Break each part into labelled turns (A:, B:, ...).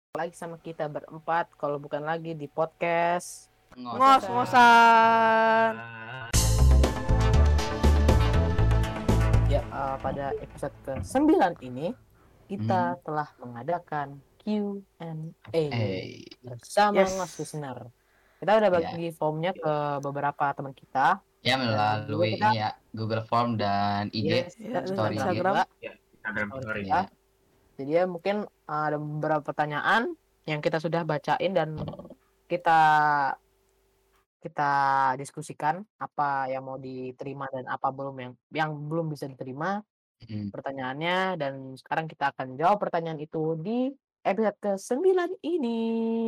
A: lagi sama kita berempat, kalau bukan lagi di podcast
B: Ngos-ngosan.
A: Ya, pada episode ke-9 ini kita telah mengadakan Q&A bersama Ngos Listener. Kita udah bagi formnya ke beberapa teman kita.
C: Ya, melalui
A: kita,
C: ini ya, Google Form dan IG,
A: dan
C: Story
B: Instagram.
C: Instagram Story.
A: Ya. Jadi ya mungkin ada beberapa pertanyaan yang kita sudah bacain dan kita diskusikan apa yang mau diterima dan apa belum yang belum bisa diterima pertanyaannya, dan sekarang kita akan jawab pertanyaan itu di episode ke-9 ini.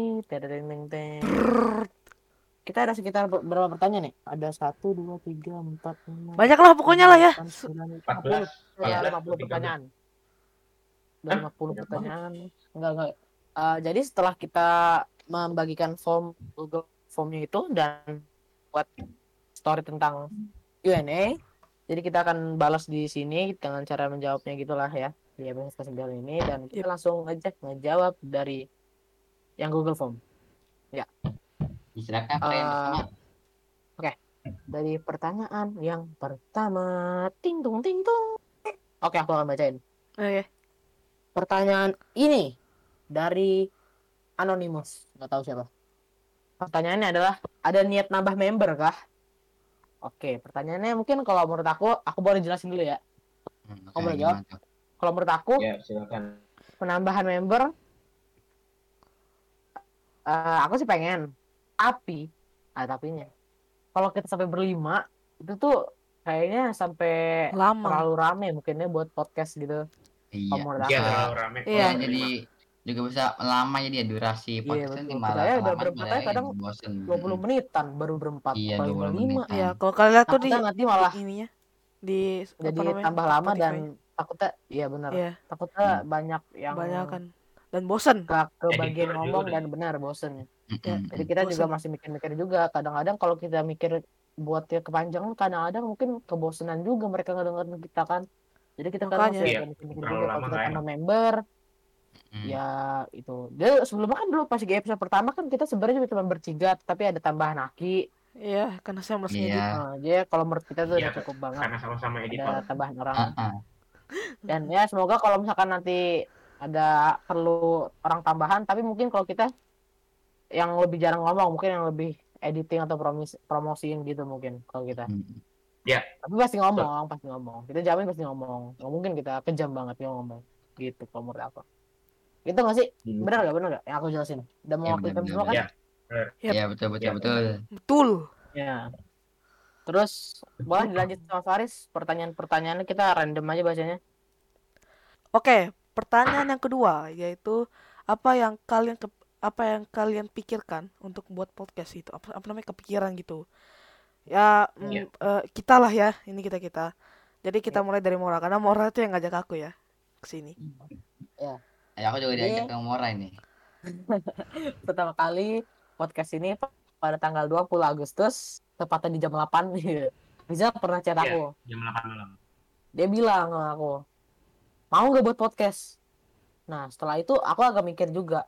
A: Kita ada sekitar berapa pertanyaan nih? Ada 1, 2, 3, 4, 5.
B: Banyak lah pokoknya lah ya.
A: 50 pertanyaan. 50 pertanyaan. Enggak. Jadi setelah kita membagikan form Google Formnya itu dan buat story tentang Q&A, jadi kita akan balas di sini dengan cara menjawabnya gitulah ya di episode ke-9 ini, dan kita langsung aja ngejawab dari yang Google Form. Ya.
C: Silakan pertanyaan.
A: Oke. Dari pertanyaan yang pertama, ting tung. Oke, aku akan bacain.
B: Oke.
A: Pertanyaan ini dari Anonymous, nggak tahu siapa. Pertanyaannya adalah, ada niat nambah member kah? Oke, pertanyaannya mungkin kalau menurut aku boleh jelasin dulu ya. Aku boleh jawab. Kalau menurut aku,
D: ya silakan.
A: Penambahan member, aku sih pengen. Tapi, ada tapinya. Kalau kita sampai berlima, itu tuh kayaknya sampai terlalu rame mungkinnya buat podcast gitu.
C: Iya,
D: terlalu rame.
B: Iya,
C: jadi juga bisa lama jadi ya durasi podcast ini malah
A: kita udah berempat aja kadang
C: bosen.
A: 20 menitan baru berempat.
C: Iya, 20
A: menit.
B: Iya, kalau kalian lihat tuh di
A: nanti malah
B: ininya di
A: jadi tambah lama Spotify. Dan takutnya iya benar. Iya. Takutnya banyak yang
B: kan dan bosen.
A: Ke bagian ngomong dan benar bosen. Ya, jadi kita juga masih mikir-mikir juga. Kadang-kadang kalau kita mikir buatnya kepanjangan, kadang-kadang mungkin kebosanan juga mereka ngedengerin kita kan. Jadi kita kadang masih mikir juga kalau kita tambah member. Ya itu. Dia sebelumnya kan dulu pas di episode pertama kan kita sebenarnya cuma bertiga, tapi ada tambahan Aki.
B: Iya, karena saya harus ngedit.
A: Jadi kalau menurut kita tuh udah cukup banget.
D: Karena sama-sama editor.
A: Ada tambahan orang. Dan ya semoga kalau misalkan nanti ada perlu orang tambahan, tapi mungkin kalau kita yang lebih jarang ngomong, mungkin yang lebih editing atau promosiin gitu mungkin kalau kita.
D: Ya.
A: Tapi pasti ngomong. Kita jamin pasti ngomong. Nggak mungkin kita kejam banget yang ngomong. Gitu kalau menurut aku. Gitu nggak sih? Benar nggak? Yang aku jelasin. Udah mau waktu kita semua kan?
C: Iya, betul.
A: Ya. Terus boleh dilanjut sama Faris. Pertanyaan-pertanyaannya kita random aja bacanya.
B: Oke, pertanyaan yang kedua yaitu apa yang kalian pikirkan untuk buat podcast itu? Apa namanya kepikiran gitu? Ya, kita lah ya, ini kita. Jadi kita mulai dari Mora karena Mora itu yang ngajak aku ya ke sini.
A: Ya.
C: Aku juga diajak ke Mora ini.
A: Pertama kali podcast ini pada tanggal 20 Agustus, tepatnya di jam 8. Riza pernah chat aku.
D: Jam 8 malam.
A: Dia bilang sama aku, mau nggak buat podcast? Nah, setelah itu aku agak mikir juga.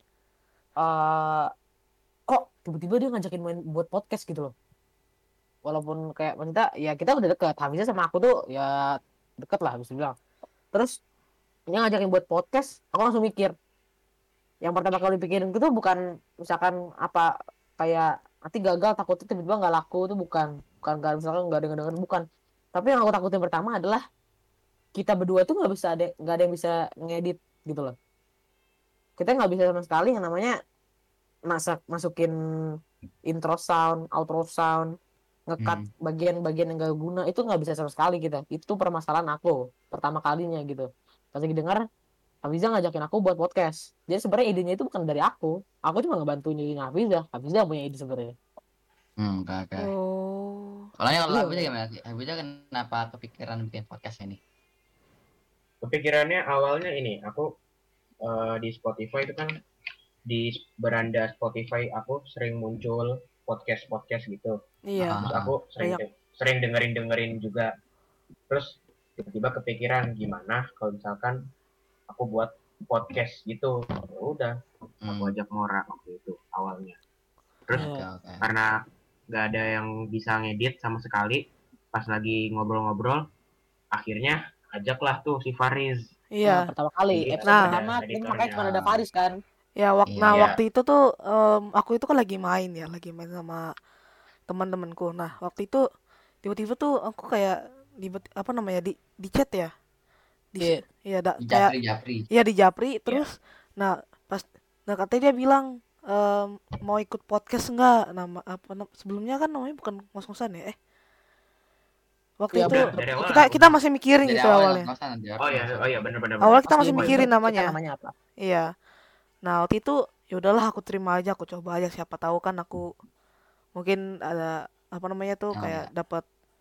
A: Kok tiba-tiba dia ngajakin main buat podcast gitu loh. Walaupun kayak maksudnya ya kita udah deket. Habisnya sama aku tuh ya deket lah bisa bilang. Terus dia ngajakin buat podcast, aku langsung mikir. Yang pertama kali pikirin itu bukan misalkan apa kayak nanti gagal takutnya tiba-tiba nggak laku, itu bukan misalkan nggak dengar bukan. Tapi yang aku takutin pertama adalah kita berdua tuh nggak ada yang bisa ngedit gitu loh. Kita nggak bisa sama sekali yang namanya masukin intro sound, outro sound, ngekat bagian-bagian yang gak guna, itu nggak bisa sama sekali kita. Itu permasalahan aku pertama kalinya gitu. Pas lagi dengar Hafiza ngajakin aku buat podcast. Jadi sebenarnya idenya itu bukan dari aku cuma ngebantuin Hafiza yang punya ide sebenarnya.
C: Kakak. Kalau Hafiza gimana sih? Hafiza kenapa kepikiran bikin podcast ini?
D: Kepikirannya awalnya ini, aku di Spotify itu kan, di beranda Spotify aku sering muncul podcast gitu.
B: Iya.
D: Terus aku sering dengerin juga. Terus tiba-tiba kepikiran gimana kalau misalkan aku buat podcast gitu. Ya udah, Aku ajak Mora waktu itu awalnya. Terus
C: Oke.
D: karena nggak ada yang bisa ngedit sama sekali, pas lagi ngobrol-ngobrol, akhirnya ajaklah tuh si Fariz.
A: Nah,
B: Iya.
A: pertama kali
D: Jadi
A: episode
B: Nah.
A: pertama kan
D: editornya.
A: makanya cuma ada Faris kan.
B: Ya,
C: Iya.
B: nah
D: Iya.
B: waktu itu tuh aku itu kan lagi main sama teman-temanku. Nah, waktu itu tiba-tiba tuh aku kayak di chat ya.
A: Iya.
B: Iya,
C: Di
B: kayak
C: Japri.
B: iya di Japri terus katanya dia bilang mau ikut podcast enggak? Sebelumnya kan namanya bukan ngos-ngosan ya. Waktu
A: Iya,
B: itu
A: bener.
D: Dari awal
B: kita masih mikirin
C: Dari
B: gitu
C: awal
B: awalnya.
C: ngos-ngosan, dari
D: Oh
C: ngos-ngosan.
D: iya benar.
B: Awal kita
A: Pas
B: masih
A: dia
B: mikirin
A: kita
B: namanya.
A: namanya apa?
B: Iya. Nah, waktu itu ya udahlah aku terima aja, aku coba aja, siapa tahu kan aku mungkin ada kayak dapat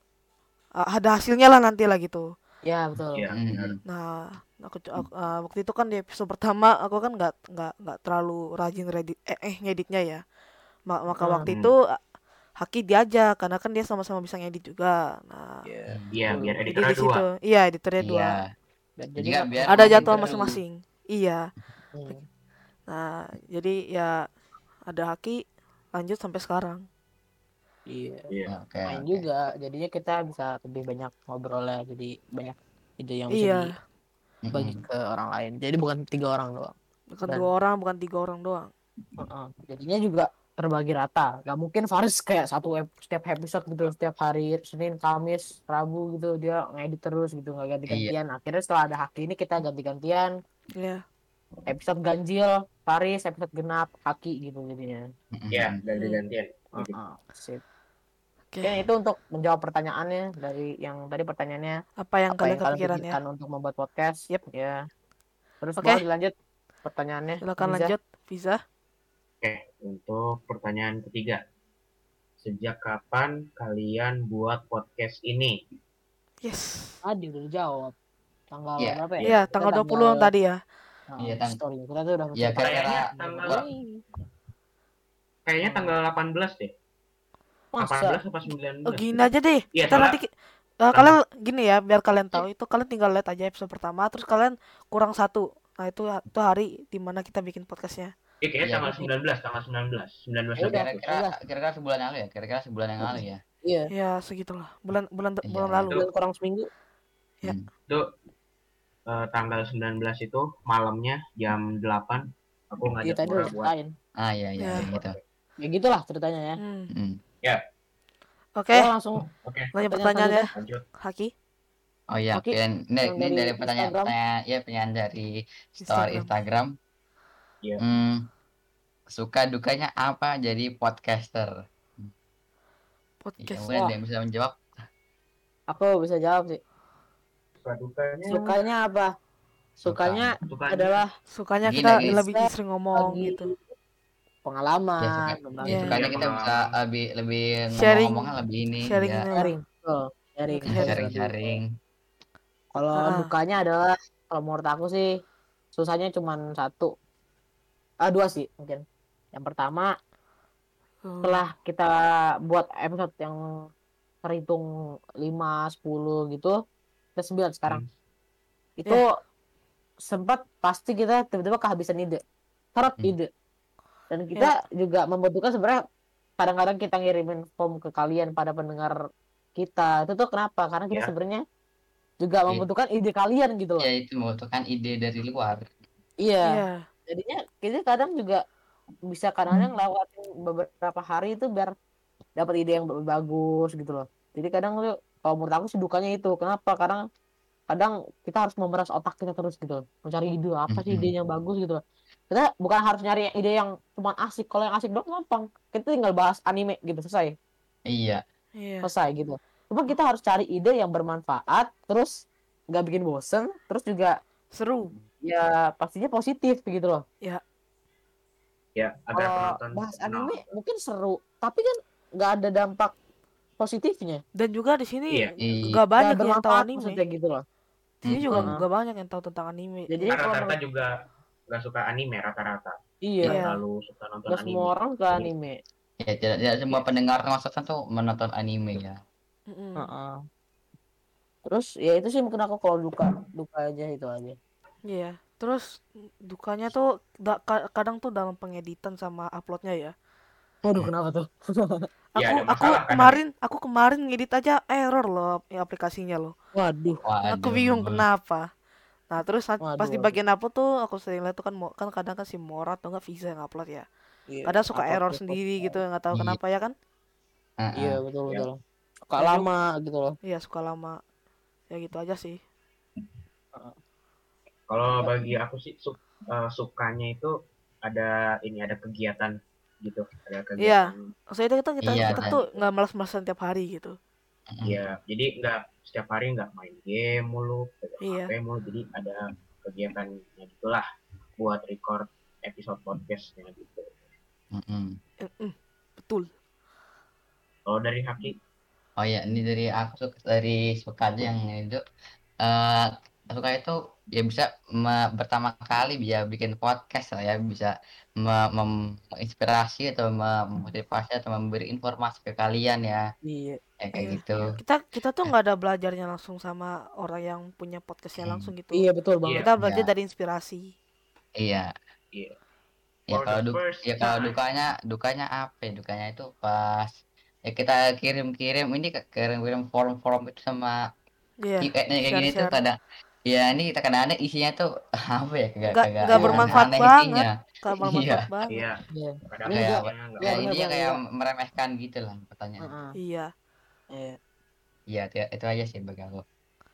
B: ada hasilnya lah nanti lah gitu.
A: Ya, betul.
D: Iya, benar.
B: Nah, waktu itu kan di episode pertama aku kan nggak terlalu rajin ngeditnya ya. Maka waktu itu Haki diajak karena kan dia sama-sama bisa ngedit juga. Nah,
D: Iya, biar
B: jadi
D: editornya
B: di situ.
D: 2.
B: Iya, editornya 2.
C: Iya.
A: Jadi
C: Juga biar
B: Ada
C: makin
B: jadwal
C: seru.
B: masing-masing. Iya.
A: Hmm.
B: Nah, jadi ya ada Haki lanjut sampai sekarang.
A: Iya.
C: Oke.
A: Main juga, jadinya kita bisa lebih banyak ngobrol ya, jadi banyak ide yang bisa
B: Iya.
A: dibagi ke orang lain. Jadi bukan 3 orang doang.
B: Bukan
A: Dan-
B: 2 orang, bukan 3 orang doang.
A: Jadinya juga terbagi rata. Gak mungkin Faris kayak setiap episode gitu, setiap hari Senin, Kamis, Rabu gitu dia ngedit terus gitu, nggak ganti-gantian. Akhirnya setelah ada Haki ini kita ganti-gantian.
B: Iya.
A: Episode ganjil Faris, episode genap Haki gitu jadinya.
D: Iya, ganti-gantian.
A: Sip.
B: Oke.
A: Oke, itu untuk menjawab pertanyaannya dari yang tadi pertanyaannya
B: Apa yang kalian kepikiran ya?
A: pikirkan untuk membuat podcast.
B: Yep.
A: Ya. Terus
B: Oke.
A: boleh dilanjut pertanyaannya.
B: Silakan
A: Riza.
B: lanjut, Fiza.
D: Oke, untuk pertanyaan ketiga. Sejak kapan kalian buat podcast ini?
B: Yes.
A: Tadi udah dijawab. Tanggal
C: Iya.
A: berapa ya?
B: Iya,
A: Kita
B: tanggal 20 tadi ya.
C: Iya,
A: story. Kita tuh udah
C: Iya,
D: Kayaknya
C: kira-kira
D: Kayaknya tanggal 18 deh.
A: Masa?
D: 18 apa 19?
B: Gini aja deh.
D: Iya,
B: Kita
D: soalnya-
B: nanti kalian gini ya, biar kalian tahu itu kalian tinggal lihat aja episode pertama terus kalian kurang 1. Nah, itu hari dimana kita bikin podcastnya.
D: Iya, kayaknya
C: Iya.
D: tanggal 19. 19
A: Ya udah.
D: Agustus.
C: kira-kira sebulan yang lalu ya. Kira-kira sebulan yang lalu ya.
A: Iya.
B: Ya, segitulah. Bulan
C: Iya,
B: lalu.
A: Bulan kurang seminggu.
B: Ya.
D: Itu tanggal 19 itu malamnya jam 8 aku
A: Iya
D: ngajak
A: tadi
D: Mora
A: udah
D: buat
A: ceritain.
C: Iya
B: Iya.
C: gitu.
A: Ya gitulah ceritanya ya.
B: Oke,
A: Kita langsung
D: Oke,
B: lanjut pertanyaan ya,
D: lanjut.
B: Haki.
C: Oh iya,
A: Oke,
C: ini
A: yang dari
C: dari pertanyaan
A: Instagram.
C: pertanyaan dari story Instagram.
D: Iya.
C: Suka dukanya apa jadi podcaster?
B: Podcast.
C: Kemudian ada yang bisa menjawab.
A: Aku bisa jawab sih.
D: Dukanya
A: Sukanya apa? Sukanya adalah
B: Sukanya
C: Gini,
B: kita
C: guys.
B: lebih sering ngomong
A: Bagi
B: gitu.
A: pengalaman,
C: Ya,
A: tentang
B: Iya.
C: sukanya kita
D: Iya,
C: bisa lebih
B: Sharing.
C: ngomong-ngomongnya lebih ini.
B: Sharing
C: ya.
B: ini lah.
A: sharing. Betul, sharing.
C: Sharing.
A: Kalau dukanya adalah kalau menurut aku sih susahnya cuma 2 sih mungkin. Yang pertama setelah kita buat episode yang terhitung 5, 10 gitu, kita 9 sekarang. Itu sempat pasti kita tiba-tiba kehabisan ide. Ide. Dan kita juga membutuhkan sebenarnya kadang-kadang kita ngirimin form ke kalian pada pendengar kita. Itu tuh kenapa? Karena kita sebenarnya juga membutuhkan ide kalian gitu loh.
C: Ya itu membutuhkan ide dari luar.
A: Iya. Jadinya kita kadang juga bisa kadang-kadang lewatin beberapa hari itu biar dapat ide yang bagus gitu loh. Jadi kadang tuh kalau menurut aku sih dukanya itu. Kenapa? Karena kadang kita harus memeras otak kita terus gitu loh. Mencari ide apa sih ide yang bagus gitu loh. Kita bukan harus nyari ide yang cuma asik. Kalau yang asik doang gampang. Kita tinggal bahas anime gitu, selesai.
C: Iya.
A: Selesai gitu. Cuma kita harus cari ide yang bermanfaat, terus nggak bikin bosen, terus juga
B: seru.
A: Ya pastinya positif gitu loh.
B: Ya,
D: agar
A: Kalau
D: penonton
A: bahas
D: kenal.
A: anime mungkin seru, tapi kan nggak ada dampak positifnya.
B: Dan juga di sini
C: Iya.
B: nggak banyak
A: Nggak
B: yang tahu
A: bermanfaat
B: anime.
A: maksudnya gitu loh.
B: Di sini juga
A: Mm-mm.
B: nggak banyak yang tahu tentang anime.
A: Jadi
D: Karena
A: kalau
D: rata-rata juga nggak suka anime rata-rata.
A: iya,
D: Nggak terlalu suka nonton
A: nggak
D: anime.
A: semua orang suka
D: Jadi,
A: anime.
C: Ya tidak semua pendengar maksudnya tuh menonton anime ya.
B: Mm-mm.
A: Terus ya itu sih mungkin aku kalau duka aja itu aja.
B: Iya. Terus dukanya tuh kadang tuh dalam pengeditan sama uploadnya ya.
A: Waduh, kenapa tuh?
D: Ya, ada
B: Aku
D: masalah kadang ya.
B: kemarin ngedit aja error loh aplikasinya loh.
A: Waduh,
B: Aku
C: Waduh.
B: bingung kenapa. Nah terus pas di
A: waduh.
B: bagian upload tuh aku sering lihat tuh kan kadang kan si Mora atau nggak Visa yang upload ya.
A: Iya,
B: Kadang suka
A: upload
B: error
A: terus.
B: sendiri gitu nggak tahu
C: Iya.
B: kenapa ya kan?
A: Iya,
C: Heeh.
A: betul
D: Iya.
A: betul. Suka
B: Ya,
A: lama gitu loh.
B: Iya suka lama. Ya gitu aja sih.
D: Kalau bagi aku sih sukanya itu ada kegiatan gitu, ada kegiatan.
B: Maksudnya kita
C: Iya,
B: kita
C: dan
B: tuh nggak malas-malasan tiap hari gitu.
D: Ya, jadi nggak setiap hari nggak main game mulu, pegang
B: Iya.
D: HP mulu, jadi ada kegiatannya gitulah buat record episode podcastnya gitu.
C: Mm-mm.
B: Betul.
D: Kalau dari Haki,
C: Oh ya, ini dari aku dari suka aja yang itu suka itu ya bisa pertama kali bisa bikin podcast lah ya, bisa menginspirasi atau memotivasi atau memberi informasi ke kalian ya,
A: Iya.
C: kayak
B: Iya.
C: gitu.
B: Kita tuh nggak ada belajarnya langsung sama orang yang punya podcastnya langsung gitu.
A: Iya, betul banget.
B: Kita belajar
C: Iya.
B: dari inspirasi.
C: Iya.
D: Iya.
C: Ya
D: For
C: kalau
D: the first
C: kalau
D: time.
C: dukanya apa ya? Dukanya itu pas ya kita kirim form-form itu sama
B: Iya.
C: kayak gini tuh
B: Share-share.
C: kadang ya ini kita kadang-kadang isinya tuh apa ya
B: Nggak
A: Iya,
B: bermanfaat
C: aneh
B: banget.
C: isinya.
B: Nggak bermanfaat banget.
D: Iya,
A: Iya.
D: kadang
A: Ini juga
D: isinya nggak
A: iya,
C: Ya
A: bener,
C: intinya
A: bener,
C: kayak
A: iya.
C: meremehkan gitu lah pertanyaan.
A: Heeh.
B: Iya.
A: Iya.
C: Iya itu aja sih bagi aku.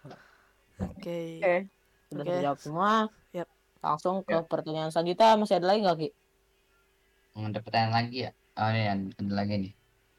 B: Oke.
A: Oke. Sudah
B: Oke.
A: terjawab semua.
B: Yap.
A: Langsung ke
D: Yap.
A: pertanyaan selanjutnya. Masih ada lagi nggak, Ki?
C: Ada pertanyaan lagi ya? Oh ini ada lagi nih.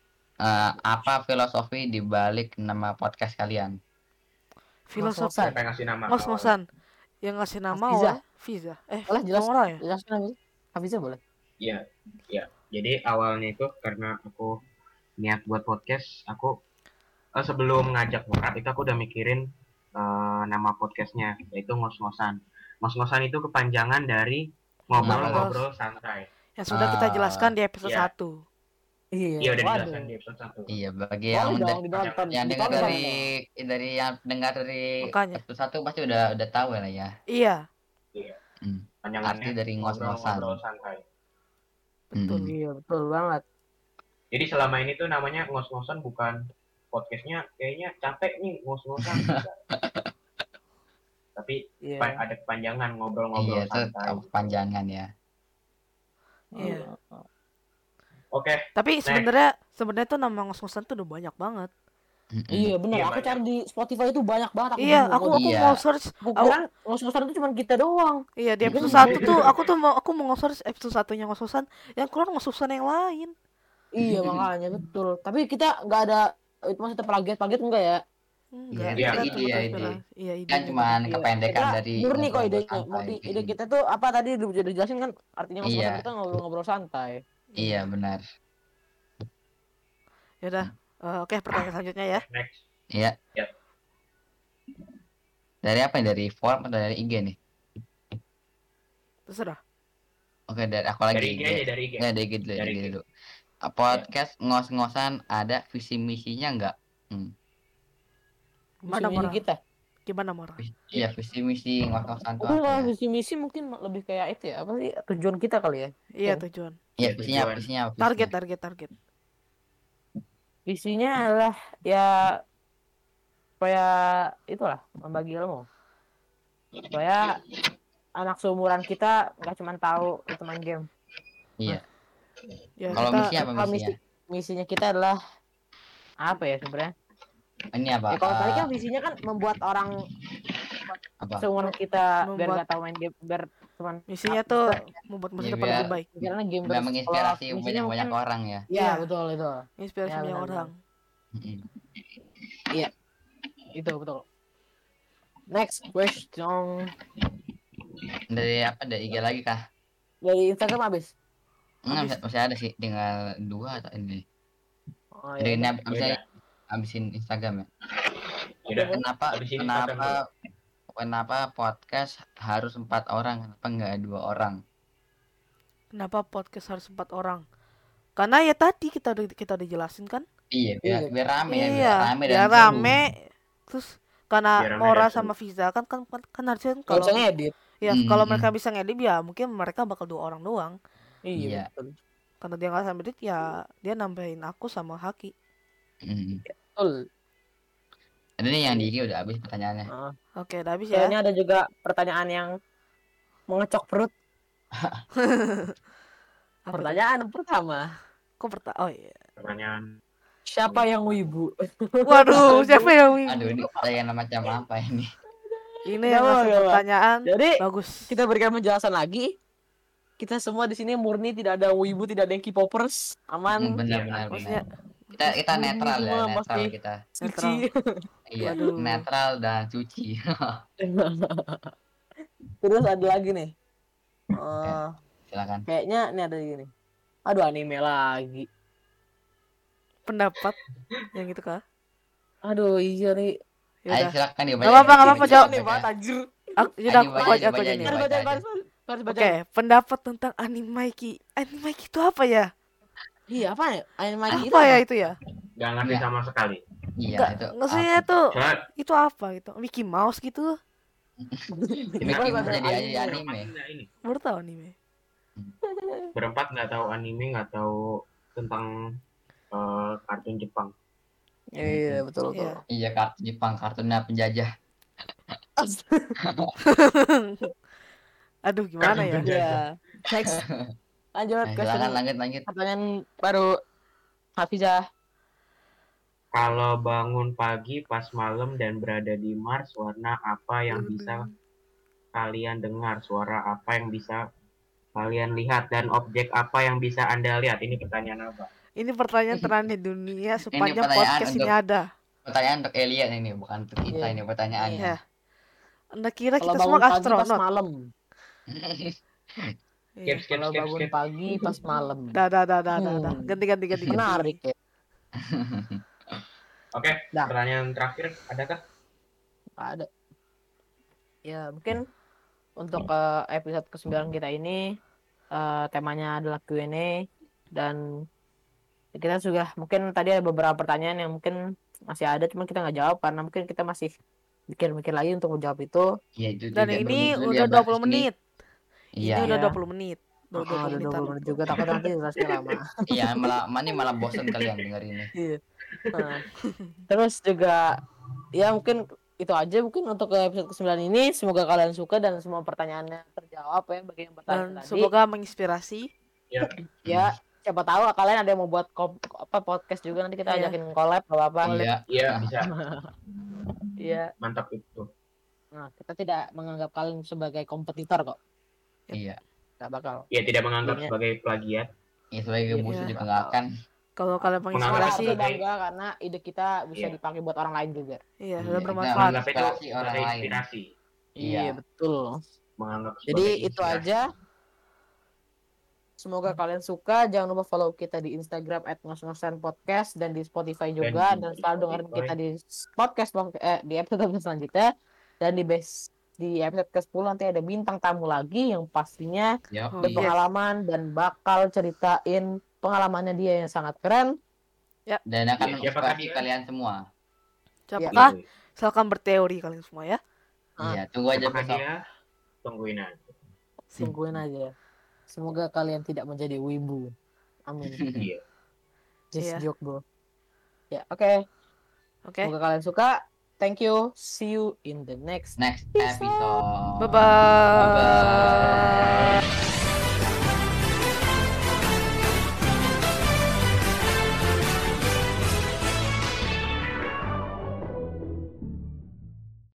C: Apa filosofi di balik nama podcast kalian?
B: Filosofi.
A: Ngos-ngosan.
D: siapa yang ngasih nama?
B: Ngos-ngosan. Yang ngasih nama
A: Hafiza.
B: oleh Visa.
A: Boleh jelas.
B: orang ya?
A: Jelaskan Hafiza. Hafiza boleh.
D: Iya, iya. Jadi awalnya itu karena aku niat buat podcast, aku sebelum ngajak Murat itu aku udah mikirin nama podcastnya, yaitu ngos-ngosan. Ngos-ngosan itu kepanjangan dari ngobrol-ngobrol santai.
B: Yang sudah kita jelaskan di episode
D: Iya.
B: 1.
D: Iya, udah
A: Waduh.
D: dijelaskan di episode 1.
C: Iya bagi
A: Boleh
C: yang
A: dong, ditonton.
C: yang dengar
A: Ditonton
C: dari
A: dong.
C: yang dengar dari
B: Makanya.
C: episode 1 pasti udah tahu lah ya.
B: Iya.
D: Iya.
C: Hmm.
D: Panjangannya
C: Arti dari ngos-ngosan.
D: ngobrol santai.
B: Betul.
A: Iya, betul banget.
D: Jadi selama ini tuh namanya ngos-ngosan, bukan podcastnya kayaknya capek nih ngos-ngosan. Tapi
A: Iya.
D: ada kepanjangan ngobrol-ngobrol
C: Iya itu
D: santai.
C: panjangan ya.
B: Iya.
D: Oke,
B: Tapi sebenarnya tuh nama ngos-ngosan tuh udah banyak banget.
A: Iya, benar.
D: Iya,
A: Aku
D: banyak.
A: cari di Spotify itu banyak banget.
B: Iya,
A: bingung.
B: aku
C: Iya.
B: mau search.
A: Aku kira ngos-ngosan itu cuma kita doang.
B: Iya, di episode
C: Mm-mm.
B: 1 tuh aku mau nge-search episode 1-nya ngos-ngosan, yang keluar ngos-ngosan yang lain.
A: Iya, makanya betul. Tapi kita nggak ada itu maksudnya plagiat enggak ya?
B: Enggak,
D: Iya,
B: kita
C: ide,
B: cuma
C: ide.
B: inspirasi. Iya, ide.
C: Kan cuman
A: Iya.
C: kependekan
A: Kita
C: dari
A: murni kok
C: ngobrol
A: idenya.
C: santai.
A: Murni ide kita tuh apa tadi udah dijelasin kan, artinya ngos-ngosan
C: Iya.
A: kita ngobrol-ngobrol santai.
C: Iya benar.
B: Ya udah. Oke, pertanyaan selanjutnya ya.
D: next.
C: Iya.
D: Yap.
C: Dari apa nih? Dari form atau dari IG nih?
B: Terserah.
C: Oke, dari aku lagi.
D: Dari IG aja, dari IG.
C: Nggak, dari IG dulu,
D: Dari
C: dari IG
D: IG.
C: dulu. Podcast ngos-ngosan ada visi misinya nggak?
B: Mana,
A: Visi misi
B: Mora?
A: kita.
B: Gimana, Mora?
C: Iya, visi misi ngos-ngosan tuh
A: Tapi
C: apa
A: kalau
C: ya?
A: visi misi mungkin lebih kayak itu ya, apa sih tujuan kita kali ya?
B: Iya, tujuan.
C: Iya,
D: Iya,
C: visinya
D: tujuan.
C: visinya apa?
B: Target.
A: Visinya adalah ya supaya itulah membagi ilmu. Supaya anak seumuran kita nggak cuma tahu itu main game.
C: Iya.
B: Ya,
C: Kalau
B: kita
C: misi apa
A: Kalau
C: misinya?
A: misinya kita adalah apa ya sebenarnya?
C: Ini apa?
A: Ya kalau tadi kan visinya kan membuat orang
C: Apa?
A: seumuran kita biar
B: Membuat-
A: nggak tahu main game, biar cuman
B: misinya tuh membuat masa
C: Ya,
B: depan
C: biar-
B: lebih baik.
A: karena game
C: Biar
A: terus.
C: menginspirasi
A: Kalau misinya
C: banyak
A: mungkin-
C: orang ya.
A: Ya
B: Iya.
A: betul itu.
B: Inspirasi
A: Ya,
B: banyak
A: benar,
B: orang.
A: Itu betul. Next question
C: Dari apa? Dari IG lagi kah?
A: dari Instagram habis.
C: Enggak, masih ada sih, tinggal 2 atau ini.
A: Oh,
C: Jadi ini
A: ya.
C: abisnya habisin Instagram ya.
D: Yaudah,
C: Kenapa
D: habisin Instagram
C: kenapa podcast harus 4 orang? Kenapa enggak 2 orang?
B: Kenapa podcast harus 4 orang? Karena ya tadi kita udah jelasin kan?
C: Iya, biar rame ya,
B: Iya,
C: biar rame dan
B: biar
C: seru.
B: rame. Terus karena
D: Biar rame
B: Mora
D: dan seru.
B: sama Visa kan harusnya
A: Kalau
B: kalau
A: bisa ngedit.
B: Ya kalau mereka bisa ngedit ya mungkin mereka bakal 2 orang doang.
C: Iya.
A: betul.
B: Karena dia nggak sama edit ya dia nambahin aku sama Haki.
A: Betul.
C: Ada nih yang di IG udah habis pertanyaannya.
B: Oke, udah habis
A: Ya,
B: ya.
A: ini ada juga pertanyaan yang mengecok perut.
B: Apa tuh?
A: Pertanyaan pertama,
B: Oh iya.
D: Pertanyaan
A: siapa yang wibu?
B: Waduh, siapa yang
C: Aduh, ini pertanyaan macam apa ini?
B: ini yang
A: Gak
B: ngasih
A: apa-apa.
B: pertanyaan
A: Jadi
B: bagus.
A: kita berikan penjelasan lagi. Kita semua di sini murni, tidak ada wibu, tidak ada yang K-popers, aman.
C: Benar.
B: Maksudnya
C: Kita
A: Murni
C: netral ya,
A: semua,
C: netral
A: masih
C: kita.
A: suci.
C: Iya,
B: Waduh.
C: netral dan suci.
A: Terus ada lagi nih.
C: Silakan.
A: Kayaknya ini ada gini. Aduh, anime lagi.
B: Pendapat yang gitu kah?
A: Aduh, iya nih.
B: Ya
C: Ayo
B: udah.
C: silakan
B: Nggak apa-apa, jawab.
A: Aneh banget anjir.
B: Yaudah,
C: Ayo,
B: aku aja
C: baca
B: nih.
C: aja.
A: Harus baca.
B: Oke, pendapat tentang Animaiki. Animaiki itu apa ya?
A: Iya, apa ya? Anime itu
B: Apa ya itu ya?
D: nggak ngerti
C: Iya.
D: sama sekali.
C: Iya, itu.
B: Maksudnya
C: apa?
B: itu
D: Soalnya
B: itu apa gitu? Mickey Mouse gitu?
C: Mickey Mouse jadi anime.
D: ini
B: Baru tahu anime.
D: berempat nggak tahu anime, nggak tahu tentang kartun Jepang.
A: Iya, betul.
B: Iya.
C: Iya, kartun Jepang, kartunnya penjajah.
B: Aduh, gimana ya?
A: Iya. Next. Lanjut
C: Nah,
A: ke
C: silakan lanjut.
A: pertanyaan baru. Hafizah.
D: Kalau bangun pagi pas malam dan berada di Mars, warna apa yang bisa kalian dengar? Suara apa yang bisa kalian lihat? Dan objek apa yang bisa Anda lihat? Ini pertanyaan apa?
B: Ini pertanyaan teraneh dunia sepanjang
C: pertanyaan
B: podcast ini
C: untuk-
B: ada.
C: Pertanyaan untuk alien ini, bukan untuk kita
A: Iya.
C: ini pertanyaannya.
B: Iya. Anda kira
A: Kalau
B: kita
A: bangun
B: semua
A: pagi pas
B: astronot?
A: malam.
B: Iya.
D: Skip.
A: Kalau bangun pagi pas malam.
B: Dah. Ganti.
A: Menarik ya.
D: Oke,
A: Dah.
D: pertanyaan terakhir, adakah?
A: Ada. Ya, mungkin untuk episode ke-9 kita ini temanya adalah Q&A dan kita sudah mungkin tadi ada beberapa pertanyaan yang mungkin masih ada cuma kita nggak jawab karena mungkin kita masih mikir-mikir lagi untuk menjawab itu.
C: Iya, itu
B: Dan
C: tidak
B: ini
C: bermutu,
B: udah
C: dia
B: 20
C: bahas
B: menit.
C: Iya.
B: Ini udah
A: Iya.
B: 20 menit. Udah 20
A: Udah
B: menitan.
A: 20 menit juga takut nanti durasinya lama.
C: Iya, malah bosan kalian denger ini.
A: Iya. Nah, terus juga ya mungkin itu aja mungkin untuk episode ke-9 ini. Semoga kalian suka dan semua pertanyaannya terjawab ya bagi yang bertanya
B: Dan
A: tadi.
B: semoga menginspirasi.
A: Ya, siapa tahu kalian ada yang mau buat podcast juga nanti kita
B: Iya.
A: ajakin collab apa apa.
C: Iya.
D: Iya, bisa.
A: Iya.
D: Mantap itu.
A: Nah, kita tidak menganggap kalian sebagai kompetitor kok.
C: Iya.
A: Nggak bakal.
D: Ya, tidak menganggap
A: Iya.
D: sebagai plagiat.
C: Iya, sebagai
B: Iya.
C: musuh juga nggak akan.
B: Kalau kalian
A: Malah
B: menginspirasi,
D: Menganggap
A: aku bangga karena ide kita bisa
D: Iya.
A: dipakai buat orang lain juga.
B: iya,
C: Iya,
B: sudah
C: kita
B: bermanfaat.
D: Menganggap itu
C: Inspirasi orang
D: sebagai
C: lain.
D: inspirasi.
C: Iya.
A: Betul.
D: Menganggap
A: Jadi
D: sebagai
A: itu
D: inspirasi.
A: aja. Semoga kalian suka. Jangan lupa follow kita di Instagram @ngos-ngosan_podcast dan di Spotify juga. Dan selalu dengerin kita di podcast di episode selanjutnya. Dan di episode ke-10 nanti ada bintang tamu lagi yang pastinya
C: Yo.
B: Oh, iya.
A: berpengalaman dan bakal ceritain pengalamannya dia yang sangat keren.
C: Dan akan
D: Iya, siapakah
C: menginspirasi
D: dia?
C: kalian semua.
B: Siapakah?
D: Gitu.
B: Silakan berteori kalian semua ya.
A: Ah.
C: Iya, tunggu aja
D: Siapakah
C: besok.
D: dia? Tungguin aja.
A: Tungguin aja. Semoga kalian tidak menjadi wibu. Amin.
D: Iya.
A: Just
B: Iya.
A: joke, bro. Ya, oke.
B: Oke.
A: Semoga kalian suka. Thank you. See you in the next
C: Next episode.
B: Bye-bye.
C: Bye-bye.